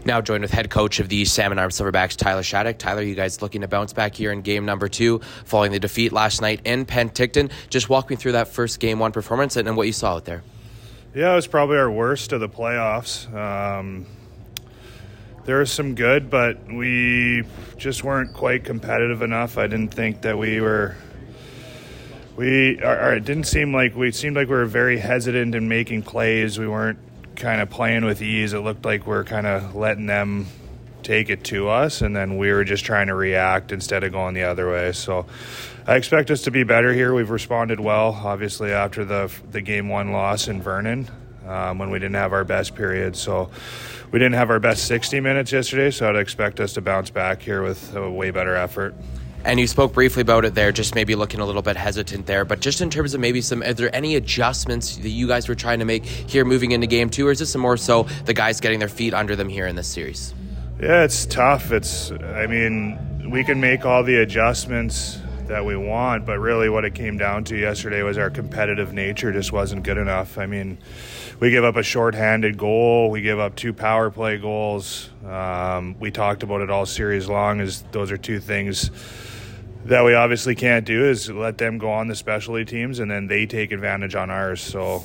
Now joined with head coach of the Salmon Arm Silverbacks, Tyler Shattuck. Tyler, you guys looking to bounce back here in game number 2 following the defeat last night in Penticton. Just walk me through that first game 1 performance and what you saw out there. Yeah, it was probably our worst of the playoffs. There was some good, but we just weren't quite competitive enough. I didn't think that it seemed like we were very hesitant in making plays. We weren't kind of playing with ease. It looked like we're kind of letting them take it to us, and then we were just trying to react instead of going the other way. So I expect us to be better here. We've responded well, obviously, after the game 1 loss in Vernon when we didn't have our best period. So we didn't have our best 60 minutes yesterday, so I'd expect us to bounce back here with a way better effort. And you spoke briefly about it there, just maybe looking a little bit hesitant there. But just in terms of maybe are there any adjustments that you guys were trying to make here moving into game 2, or is this more so the guys getting their feet under them here in this series? Yeah, it's tough. We can make all the adjustments that we want, but really what it came down to yesterday was our competitive nature just wasn't good enough. I mean, we give up a shorthanded goal. We give up 2 power play goals. We talked about it all series long, as those are 2 things that we obviously can't do, is let them go on the specialty teams and then they take advantage on ours. So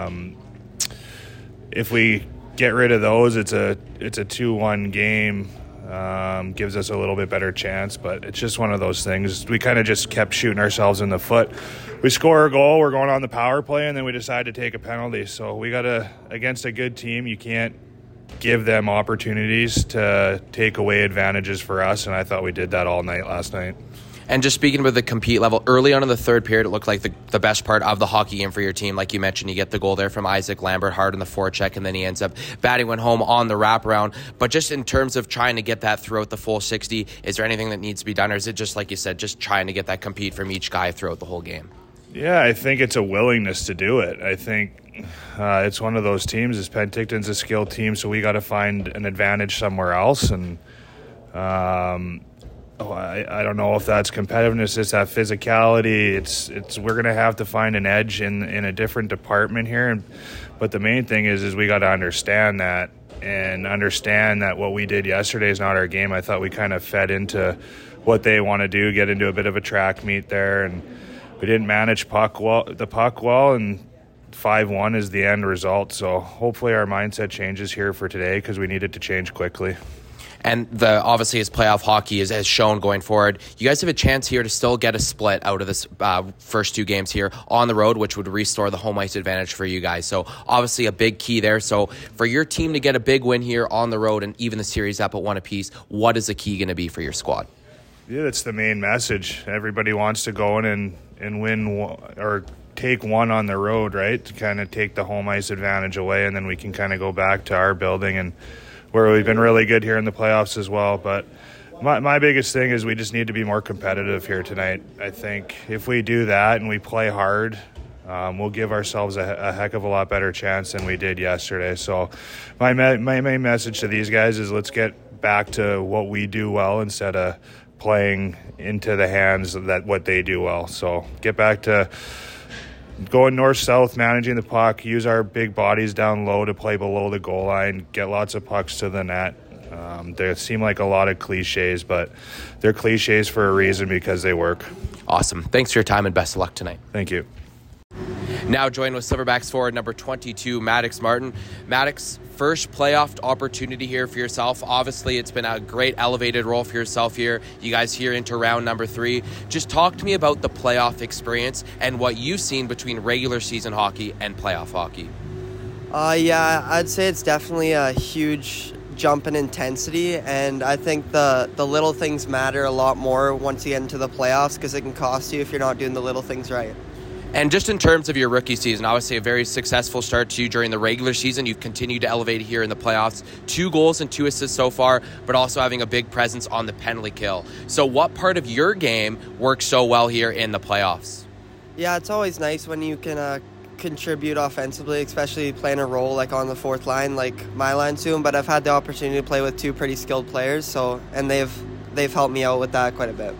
if we get rid of those, it's a 2-1 game. Gives us a little bit better chance, but it's just one of those things. We kind of just kept shooting ourselves in the foot. We score a goal, we're going on the power play, and then we decide to take a penalty. So we against a good team, you can't give them opportunities to take away advantages for us, and I thought we did that all night last night. And just speaking about the compete level, early on in the third period, it looked like the best part of the hockey game for your team. Like you mentioned, you get the goal there from Isaac Lambert hard on the forecheck, and then he ends up batting one home on the wraparound. But just in terms of trying to get that throughout the full 60, is there anything that needs to be done, or is it just, like you said, just trying to get that compete from each guy throughout the whole game? Yeah, I think it's a willingness to do it. I think it's one of those teams. Penticton's a skilled team, so we got to find an advantage somewhere else. And I don't know if that's competitiveness, it's that physicality. It's we're gonna have to find an edge in a different department here. But the main thing is we got to understand that what we did yesterday is not our game. I thought we kind of fed into what they want to do, get into a bit of a track meet there, and we didn't manage the puck well, and 5-1 is the end result. So hopefully our mindset changes here for today, because we needed to change quickly. And obviously, as playoff hockey has shown going forward, you guys have a chance here to still get a split out of this first 2 games here on the road, which would restore the home ice advantage for you guys. So obviously a big key there. So for your team to get a big win here on the road and even the series up at 1 apiece, what is the key going to be for your squad? Yeah, that's the main message. Everybody wants to go in and win or take 1 on the road, right? To kind of take the home ice advantage away, and then we can kind of go back to our building and where we've been really good here in the playoffs as well. But my biggest thing is we just need to be more competitive here tonight. I think if we do that and we play hard, we'll give ourselves a heck of a lot better chance than we did yesterday. So my main message to these guys is let's get back to what we do well instead of playing into the hands of what they do well. So get back to going north-south, managing the puck, use our big bodies down low to play below the goal line, get lots of pucks to the net. They seem like a lot of cliches, but they're cliches for a reason, because they work. Awesome. Thanks for your time and best of luck tonight. Thank you. Now joined with Silverbacks forward number 22, Maddox Martin. Maddox, first playoff opportunity here for yourself. Obviously, it's been a great elevated role for yourself here. You guys here into round number 3. Just talk to me about the playoff experience and what you've seen between regular season hockey and playoff hockey. Yeah, I'd say it's definitely a huge jump in intensity, and I think the little things matter a lot more once you get into the playoffs, because it can cost you if you're not doing the little things right. And just in terms of your rookie season, obviously a very successful start to you during the regular season. You've continued to elevate here in the playoffs. 2 goals and 2 assists so far, but also having a big presence on the penalty kill. So what part of your game works so well here in the playoffs? Yeah, it's always nice when you can contribute offensively, especially playing a role like on the 4th line, like my line soon. But I've had the opportunity to play with 2 pretty skilled players, and they've helped me out with that quite a bit.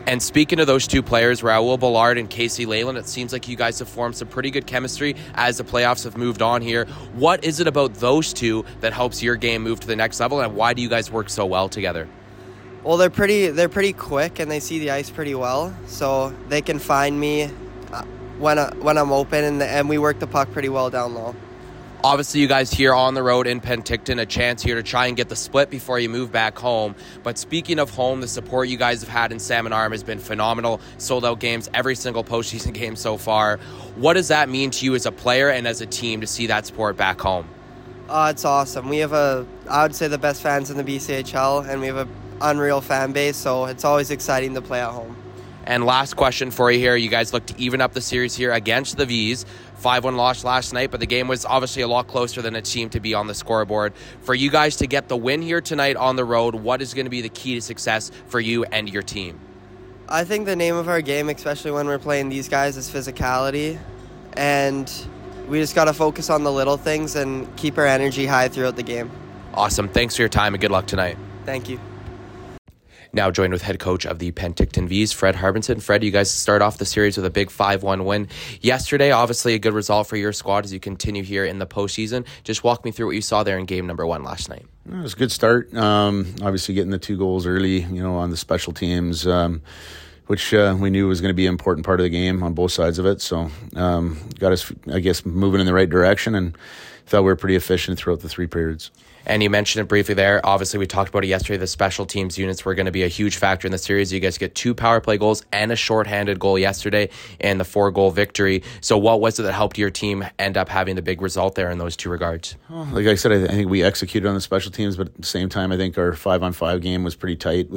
And speaking of those two players, Raul Ballard and Casey Leyland, it seems like you guys have formed some pretty good chemistry as the playoffs have moved on here. What is it about those two that helps your game move to the next level, and why do you guys work so well together? Well, they're pretty quick, and they see the ice pretty well, so they can find me when I'm open, and we work the puck pretty well down low. Obviously, you guys here on the road in Penticton, a chance here to try and get the split before you move back home. But speaking of home, the support you guys have had in Salmon Arm has been phenomenal. Sold out games every single postseason game so far. What does that mean to you as a player and as a team to see that support back home? It's awesome. We have I would say, the best fans in the BCHL, and we have an unreal fan base, so it's always exciting to play at home. And last question for you here. You guys look to even up the series here against the Vs. 5-1 loss last night, but the game was obviously a lot closer than it seemed to be on the scoreboard. For you guys to get the win here tonight on the road, what is going to be the key to success for you and your team? I think the name of our game, especially when we're playing these guys, is physicality. And we just got to focus on the little things and keep our energy high throughout the game. Awesome. Thanks for your time and good luck tonight. Thank you. Now joined with head coach of the Penticton Vs, Fred Harbinson. Fred, you guys start off the series with a big 5-1 win yesterday. Obviously a good result for your squad as you continue here in the postseason. Just walk me through what you saw there in game number 1 last night. It was a good start. Obviously getting the 2 goals early, on the special teams, which we knew was going to be an important part of the game on both sides of it. So got us, I guess, moving in the right direction, and thought we were pretty efficient throughout the 3 periods. And you mentioned it briefly there. Obviously, we talked about it yesterday. The special teams units were going to be a huge factor in the series. You guys get 2 power play goals and a shorthanded goal yesterday and the 4-goal victory. So what was it that helped your team end up having the big result there in those 2 regards? Well, like I said, I think we executed on the special teams, but at the same time, I think our 5-on-5 game was pretty tight.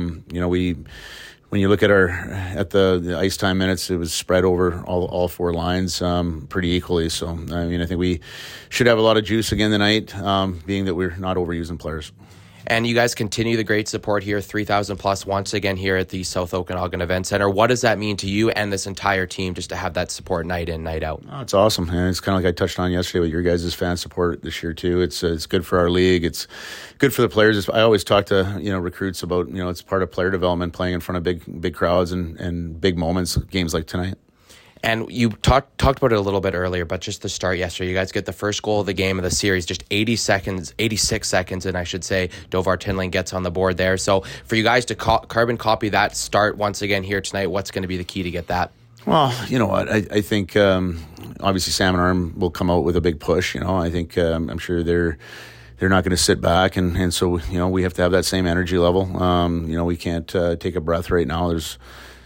When you look at the ice time minutes, it was spread over all 4 lines pretty equally. So, I think we should have a lot of juice again tonight, being that we're not overusing players. And you guys continue the great support here, 3,000 plus once again here at the South Okanagan Event Center. What does that mean to you and this entire team just to have that support night in, night out? Oh, it's awesome. And it's kind of like I touched on yesterday with your guys' fan support this year too. It's good for our league. It's good for the players. I always talk to recruits about it's part of player development, playing in front of big crowds and big moments, games like tonight. And you talked about it a little bit earlier, but just to start yesterday, you guys get the first goal of the game of the series, just 86 seconds, and I should say Dovar Tinling gets on the board there. So for you guys to carbon copy that start once again here tonight, what's going to be the key to get that? Well, you know what, I think obviously Salmon Arm will come out with a big push. I think I'm sure they're not going to sit back, and so we have to have that same energy level. We can't take a breath right now. There's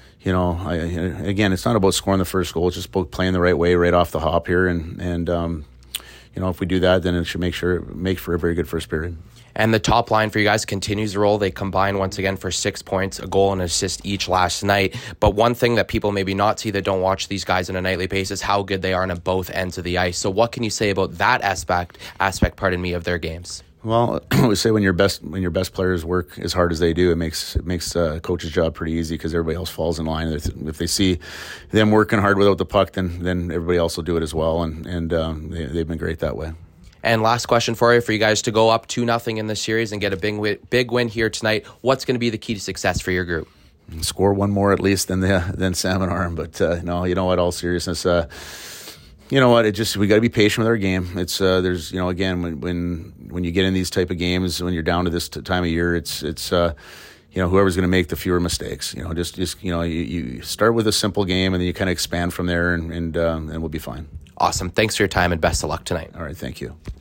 again, it's not about scoring the first goal. It's just about playing the right way right off the hop here. And if we do that, then it should make for a very good first period. And the top line for you guys continues to roll. They combine once again for 6 points, a goal and an assist each last night. But one thing that people maybe not see that don't watch these guys on a nightly basis, how good they are on both ends of the ice. So what can you say about that aspect, of their games? Well, I would say when your best players work as hard as they do, it makes a coach's job pretty easy because everybody else falls in line. If they see them working hard without the puck, then everybody else will do it as well, and they've been great that way. And last question for you guys to go up 2-0 in the series and get a big win here tonight. What's going to be the key to success for your group? Score 1 more at least than Salmon Arm, but no, you know what? All seriousness. You know what? We got to be patient with our game. It's there's again when you get in these type of games, when you're down to this time of year, it's whoever's going to make the fewer mistakes. You start with a simple game and then you kind of expand from there, and we'll be fine. Awesome. Thanks for your time and best of luck tonight. All right. Thank you.